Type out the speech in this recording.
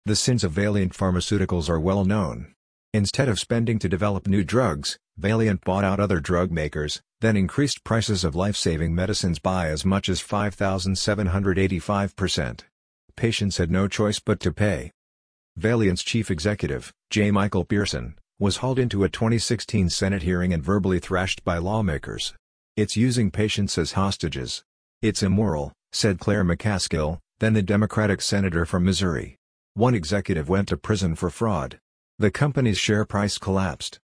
The sins of Valeant Pharmaceuticals are well known. Instead of spending to develop new drugs, Valeant bought out other drug makers, then increased prices of life-saving medicines by as much as 5,785%. Patients had no choice but to pay. Valeant's chief executive, J. Michael Pearson, was hauled into a 2016 Senate hearing and verbally thrashed by lawmakers. "It's using patients as hostages. It's immoral," said Claire McCaskill, then the Democratic senator from Missouri. One executive went to prison for fraud. The company's share price collapsed.